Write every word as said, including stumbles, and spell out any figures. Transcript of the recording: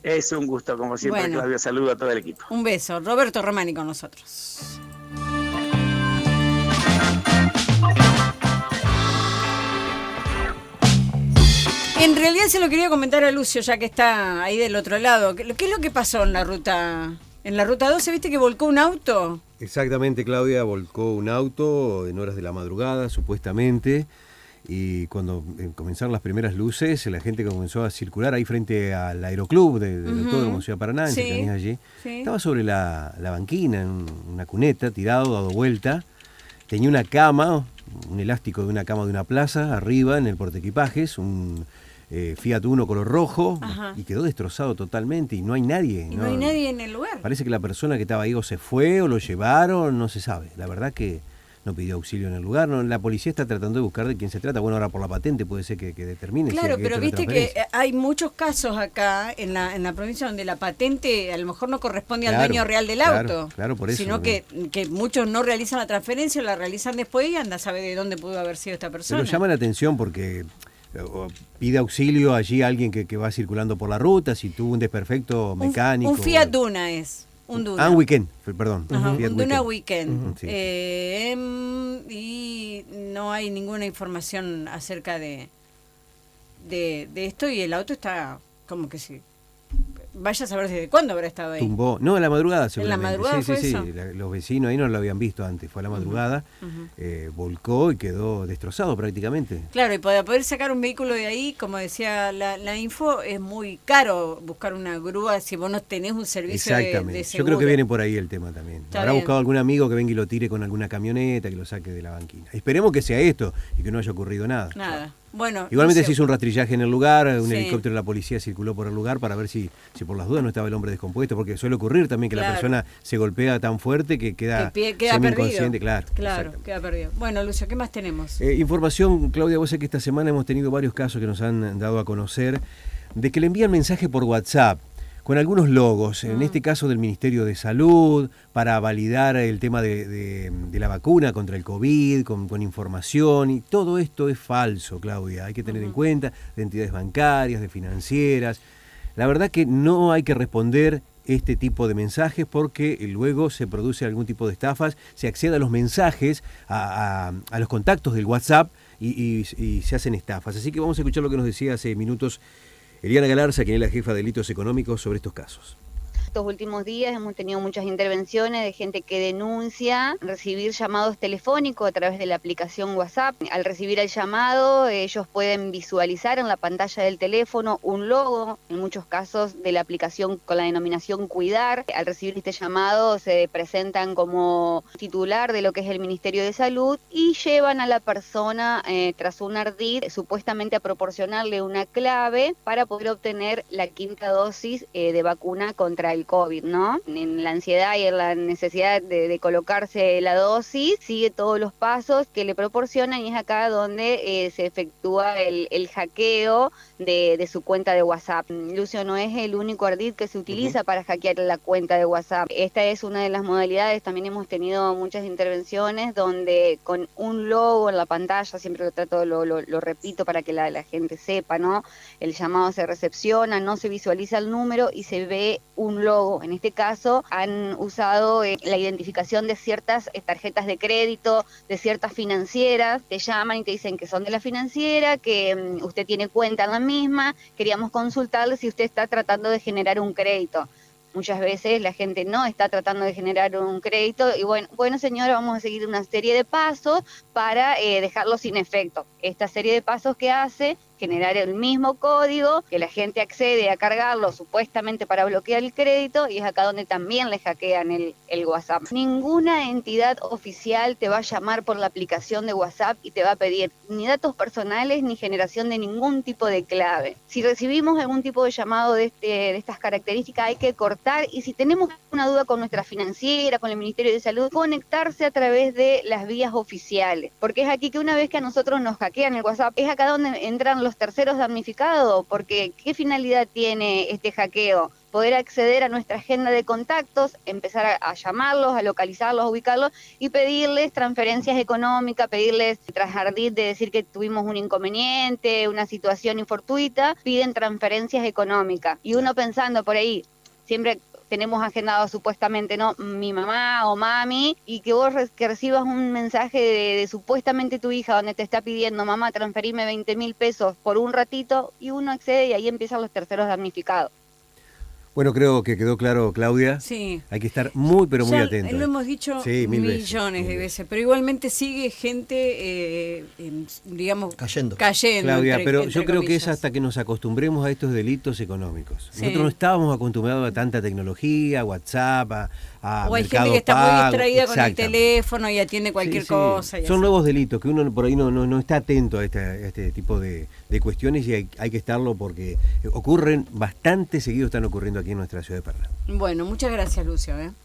Es un gusto, como siempre, bueno, Claudio. Saludo a todo el equipo. Un beso. Roberto Romani con nosotros. En realidad se lo quería comentar a Lucio, ya que está ahí del otro lado. ¿Qué, qué es lo que pasó en la ruta en la ruta doce? ¿Viste que volcó un auto? Exactamente, Claudia, volcó un auto en horas de la madrugada, supuestamente, y cuando comenzaron las primeras luces, la gente comenzó a circular ahí frente al aeroclub de, del uh-huh. Autódromo Ciudad Paraná, en sí, cercanías allí. Sí. Estaba sobre la, la banquina, en una cuneta, tirado, dado vuelta. Tenía una cama, un elástico de una cama de una plaza, arriba en el portaequipajes, un eh, Fiat Uno color rojo, Ajá. y quedó destrozado totalmente y no hay nadie. Y no, no hay nadie en el lugar. Parece que la persona que estaba ahí o se fue o lo llevaron, no se sabe. La verdad que no pidió auxilio en el lugar. No, la policía está tratando de buscar de quién se trata. Bueno, ahora por la patente puede ser que, que determine. Claro, si pero viste que hay muchos casos acá en la en la provincia donde la patente a lo mejor no corresponde claro, al dueño real del claro, auto. Claro, por eso. Sino que, que muchos no realizan la transferencia, la realizan después y anda a saber de dónde pudo haber sido esta persona. Pero llama la atención porque pide auxilio allí a alguien que, que va circulando por la ruta, si tuvo un desperfecto mecánico. Un, un Fiat Duna es. Un Duna. Ah, un Weekend, perdón. Ajá, un un Duna Weekend. Weekend. Uh-huh, sí. eh, y no hay ninguna información acerca de, de, de esto y el auto está como que sí. Vaya a saber desde cuándo habrá estado ahí. Tumbó. No, en la madrugada seguramente. ¿En la madrugada sí, fue sí, eso? sí. La, los vecinos ahí no lo habían visto antes. Fue a la madrugada, uh-huh. eh, volcó y quedó destrozado prácticamente. Claro, y para poder sacar un vehículo de ahí, como decía la, la info, es muy caro buscar una grúa si vos no tenés un servicio de, de seguro. Yo creo que viene por ahí el tema también. Está Habrá bien. buscado algún amigo que venga y lo tire con alguna camioneta, que lo saque de la banquina. Esperemos que sea esto y que no haya ocurrido nada. Nada. Bueno, igualmente no sé. se hizo un rastrillaje en el lugar, un sí. helicóptero de la policía circuló por el lugar para ver si, si por las dudas no estaba el hombre descompuesto, porque suele ocurrir también que claro. la persona se golpea tan fuerte que queda, que queda semi-inconsciente, claro. Claro, queda perdido. Bueno, Lucio, ¿qué más tenemos? Eh, información, Claudia, vos sé que esta semana hemos tenido varios casos que nos han dado a conocer de que le envían mensaje por WhatsApp con algunos logos, en mm. este caso del Ministerio de Salud, para validar el tema de, de, de la vacuna contra el COVID, con, con información, y todo esto es falso, Claudia, hay que tener uh-huh. en cuenta, de entidades bancarias, de financieras. La verdad que no hay que responder este tipo de mensajes porque luego se produce algún tipo de estafas, se accede a los mensajes, a, a, a los contactos del WhatsApp y, y, y se hacen estafas. Así que vamos a escuchar lo que nos decía hace minutos Eliana Galarza, quien es la jefa de delitos económicos, sobre estos casos. Estos últimos días hemos tenido muchas intervenciones de gente que denuncia recibir llamados telefónicos a través de la aplicación WhatsApp. Al recibir el llamado, ellos pueden visualizar en la pantalla del teléfono un logo, en muchos casos de la aplicación con la denominación Cuidar. Al recibir este llamado se presentan como titular de lo que es el Ministerio de Salud y llevan a la persona eh, tras un ardid supuestamente a proporcionarle una clave para poder obtener la quinta dosis eh, de vacuna contra el COVID, ¿no? En la ansiedad y en la necesidad de, de colocarse la dosis, sigue todos los pasos que le proporcionan y es acá donde eh, se efectúa el, el hackeo de, de su cuenta de WhatsApp. Lucio, no es el único ardid que se utiliza uh-huh. para hackear la cuenta de WhatsApp. Esta es una de las modalidades, también hemos tenido muchas intervenciones donde con un logo en la pantalla, siempre lo trato, lo, lo, lo repito para que la, la gente sepa, ¿no? El llamado se recepciona, no se visualiza el número y se ve un logo. En este caso han usado eh, la identificación de ciertas eh, tarjetas de crédito, de ciertas financieras, te llaman y te dicen que son de la financiera, que um, usted tiene cuenta en la misma, queríamos consultarle si usted está tratando de generar un crédito. Muchas veces la gente no está tratando de generar un crédito y bueno, bueno señora, vamos a seguir una serie de pasos para eh, dejarlo sin efecto. Esta serie de pasos que hace generar el mismo código, que la gente accede a cargarlo supuestamente para bloquear el crédito y es acá donde también le hackean el, el WhatsApp. Ninguna entidad oficial te va a llamar por la aplicación de WhatsApp y te va a pedir ni datos personales ni generación de ningún tipo de clave. Si recibimos algún tipo de llamado de, este, de estas características hay que cortar y si tenemos una duda con nuestra financiera, con el Ministerio de Salud, conectarse a través de las vías oficiales, porque es aquí que una vez que a nosotros nos hackean el WhatsApp, es acá donde entran los terceros damnificados, porque ¿qué finalidad tiene este hackeo? Poder acceder a nuestra agenda de contactos, empezar a, a llamarlos, a localizarlos, a ubicarlos y pedirles transferencias económicas, pedirles, tras ardid de decir que tuvimos un inconveniente, una situación infortuita, piden transferencias económicas. Y uno pensando por ahí, siempre tenemos agendado supuestamente, ¿no? Mi mamá o mami, y que vos re que recibas un mensaje de, de supuestamente tu hija donde te está pidiendo, mamá, transferime veinte mil pesos por un ratito, y uno accede y ahí empiezan los terceros damnificados. Bueno, creo que quedó claro, Claudia. Sí. Hay que estar muy, pero muy Ya atentos. lo hemos dicho sí, mil millones veces, de mil veces, pero igualmente sigue gente, eh, en, digamos, Cayendo. cayendo. Claudia, entre- pero entre yo creo que es comillas. hasta que nos acostumbremos a estos delitos económicos. Sí. Nosotros no estábamos acostumbrados a tanta tecnología, WhatsApp, a, a O hay Mercado gente que está Pago. muy distraída con el Exactamente. teléfono y atiende cualquier Sí, sí. cosa. y Son así. nuevos delitos que uno por ahí no, no, no está atento a este, a este tipo de, de cuestiones y hay, hay que estarlo porque ocurren bastante seguido, están ocurriendo aquí en nuestra ciudad de Paraná. Bueno, muchas gracias, Lucio. ¿eh?